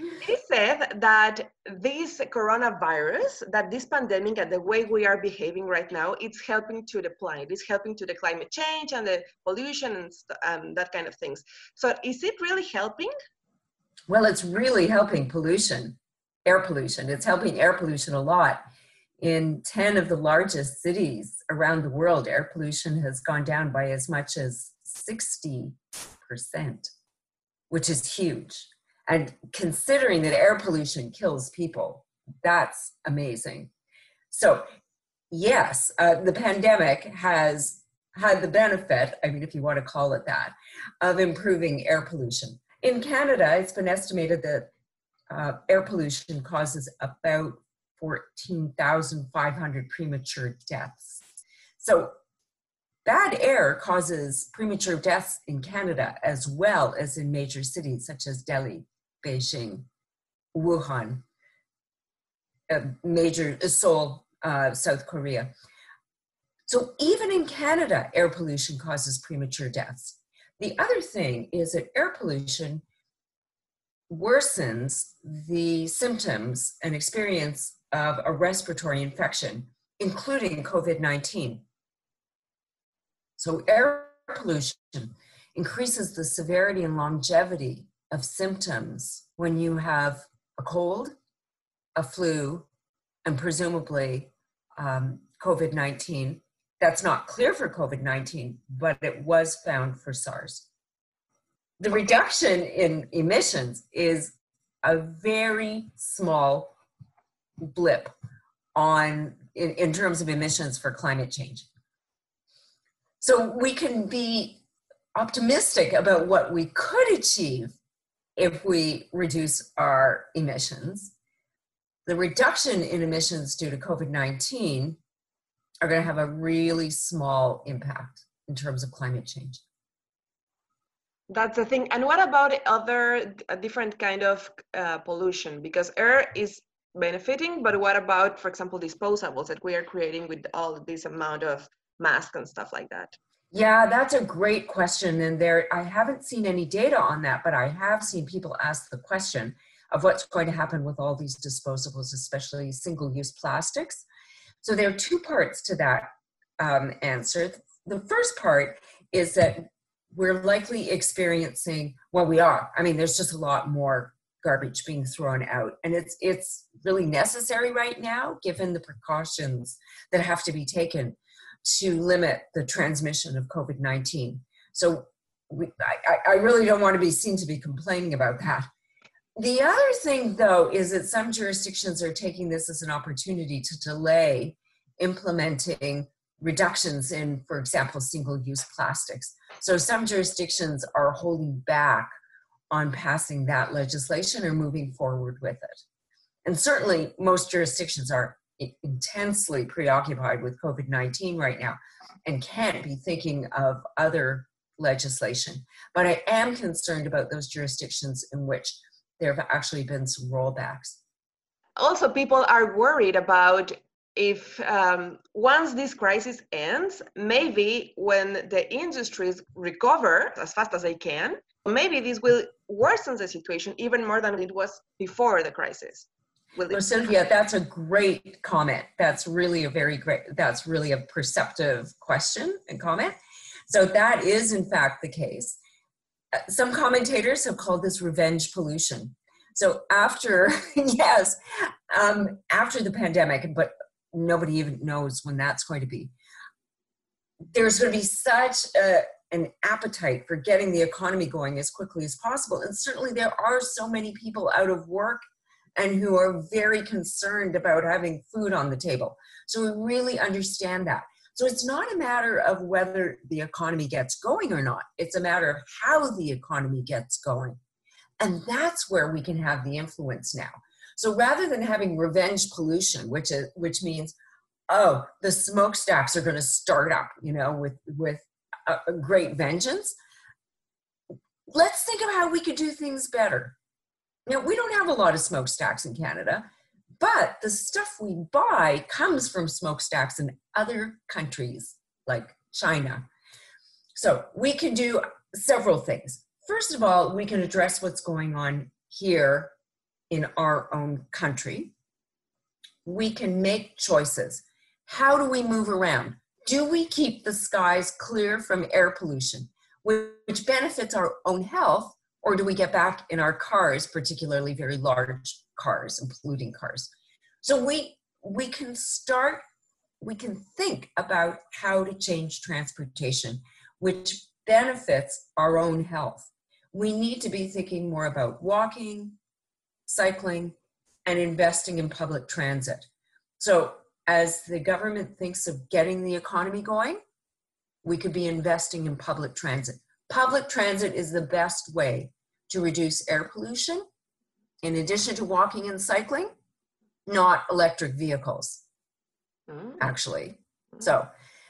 He said that this coronavirus, that this pandemic and the way we are behaving right now, it's helping to the planet, it's helping to the climate change and the pollution and that kind of things. So is it really helping? Well, it's really helping pollution, air pollution. It's helping air pollution a lot. In 10 of the largest cities around the world, air pollution has gone down by as much as 60%, which is huge. And considering that air pollution kills people, that's amazing. So yes, the pandemic has had the benefit, I mean, if you want to call it that, of improving air pollution. In Canada, it's been estimated that air pollution causes about 14,500 premature deaths. So bad air causes premature deaths in Canada as well as in major cities such as Delhi, Beijing, Wuhan, major Seoul, South Korea. So even in Canada, air pollution causes premature deaths. The other thing is that air pollution worsens the symptoms and experience of a respiratory infection, including COVID-19. So air pollution increases the severity and longevity of symptoms when you have a cold, a flu, and presumably COVID-19. That's not clear for COVID-19, but it was found for SARS. The reduction in emissions is a very small blip in terms of emissions for climate change. So we can be optimistic about what we could achieve if we reduce our emissions. The reduction in emissions due to COVID-19 are going to have a really small impact in terms of climate change. That's the thing. And what about other different kind of pollution? Because air is benefiting, but what about, for example, disposables that we are creating with all this amount of masks and stuff like that? Yeah, that's a great question. And I haven't seen any data on that, but I have seen people ask the question of what's going to happen with all these disposables, especially single-use plastics. So there are two parts to that answer. The first part is that we're likely experiencing, well, we are. I mean, there's just a lot more garbage being thrown out. And it's really necessary right now, given the precautions that have to be taken to limit the transmission of COVID-19. So I really don't want to be seen to be complaining about that. The other thing, though, is that some jurisdictions are taking this as an opportunity to delay implementing reductions in, for example, single-use plastics. So some jurisdictions are holding back on passing that legislation or moving forward with it. And certainly most jurisdictions are intensely preoccupied with COVID-19 right now and can't be thinking of other legislation. But I am concerned about those jurisdictions in which there have actually been some rollbacks. Also, people are worried about if once this crisis ends, maybe when the industries recover as fast as they can, maybe this will worsen the situation even more than it was before the crisis. Well, Sylvia, that's a great comment. That's really that's really a perceptive question and comment. So that is in fact the case. Some commentators have called this revenge pollution. So after, yes, after the pandemic, but nobody even knows when that's going to be, there's going to be such an appetite for getting the economy going as quickly as possible. And certainly there are so many people out of work and who are very concerned about having food on the table. So we really understand that. So it's not a matter of whether the economy gets going or not. It's a matter of how the economy gets going. And that's where we can have the influence now. So rather than having revenge pollution, which means, oh, the smokestacks are going to start up, with a great vengeance. Let's think of how we could do things better. Now, we don't have a lot of smokestacks in Canada, but the stuff we buy comes from smokestacks in other countries like China. So we can do several things. First of all, we can address what's going on here in our own country, we can make choices. How do we move around? Do we keep the skies clear from air pollution, which benefits our own health, or do we get back in our cars, particularly very large cars and polluting cars? So we can think about how to change transportation, which benefits our own health. We need to be thinking more about walking, cycling, and investing in public transit. So as the government thinks of getting the economy going, we could be investing in public transit. Public transit is the best way to reduce air pollution, in addition to walking and cycling, not electric vehicles, actually. So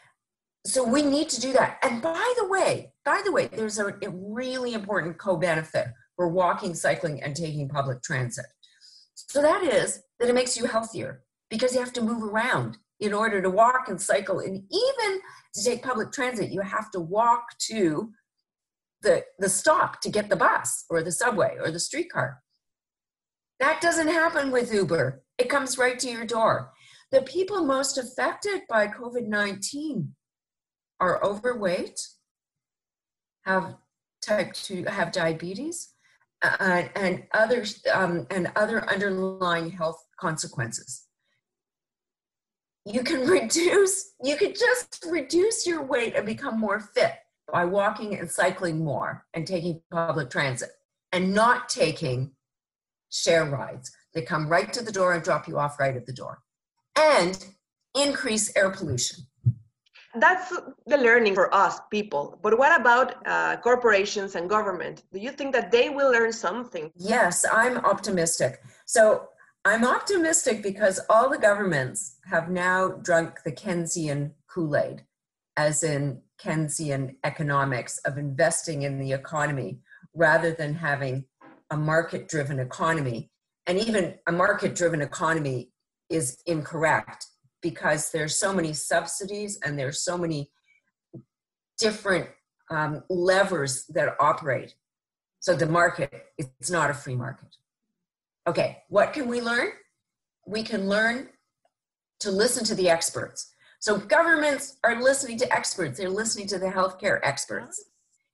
we need to do that. And by the way, there's a really important co-benefit for walking, cycling, and taking public transit. So that is that it makes you healthier, because you have to move around in order to walk and cycle. And even to take public transit, you have to walk to the stop to get the bus or the subway or the streetcar. That doesn't happen with Uber. It comes right to your door. The people most affected by COVID-19 are overweight, have type 2, have diabetes, and other underlying health consequences. You can just reduce your weight and become more fit by walking and cycling more and taking public transit and not taking share rides. They come right to the door and drop you off right at the door, and increase air pollution. That's the learning for us people. But what about corporations and government? Do you think that they will learn something? Yes, I'm optimistic. So I'm optimistic because all the governments have now drunk the Keynesian Kool-Aid, as in Keynesian economics of investing in the economy rather than having a market-driven economy. And even a market-driven economy is incorrect, because there's so many subsidies and there's so many different levers that operate. So the market, it's not a free market. Okay, what can we learn? We can learn to listen to the experts. So governments are listening to experts. They're listening to the healthcare experts.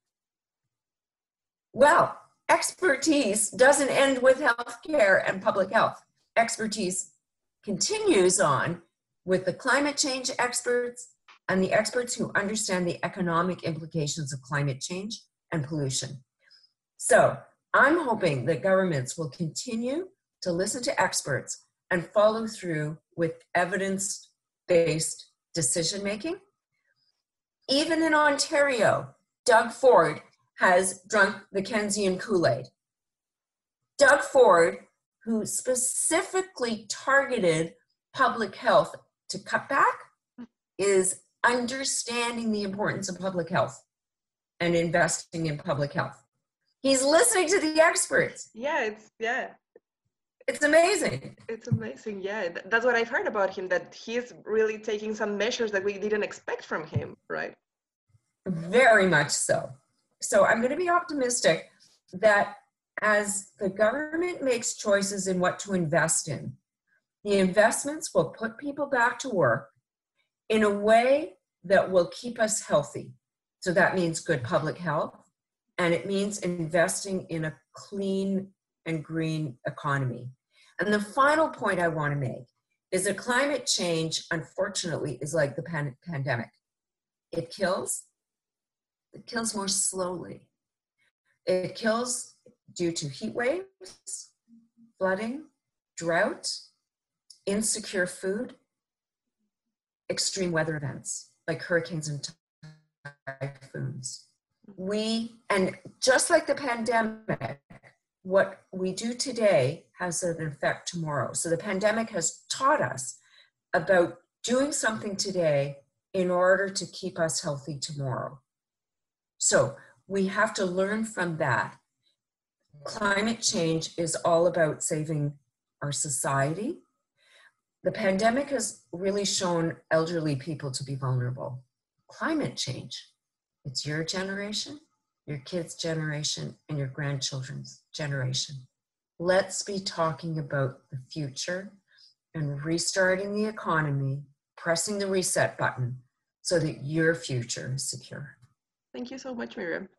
Well, expertise doesn't end with healthcare and public health. Expertise continues on with the climate change experts and the experts who understand the economic implications of climate change and pollution. So I'm hoping that governments will continue to listen to experts and follow through with evidence-based decision-making. Even in Ontario, Doug Ford has drunk the Keynesian Kool-Aid. Doug Ford, who specifically targeted public health to cut back, is understanding the importance of public health and investing in public health. He's listening to the experts. It's amazing. It's amazing. Yeah, that's what I've heard about him, that he's really taking some measures that we didn't expect from him, right? Very much so. So I'm going to be optimistic that as the government makes choices in what to invest in, the investments will put people back to work in a way that will keep us healthy. So that means good public health, and it means investing in a clean and green economy. And the final point I want to make is that climate change, unfortunately, is like the pandemic. It kills more slowly. It kills due to heat waves, flooding, drought, insecure food, extreme weather events like hurricanes and typhoons. And just like the pandemic, what we do today has an effect tomorrow. So the pandemic has taught us about doing something today in order to keep us healthy tomorrow. So we have to learn from that. Climate change is all about saving our society. The pandemic has really shown elderly people to be vulnerable. Climate change, it's your generation, your kids' generation, and your grandchildren's generation. Let's be talking about the future and restarting the economy, pressing the reset button so that your future is secure. Thank you so much, Miriam.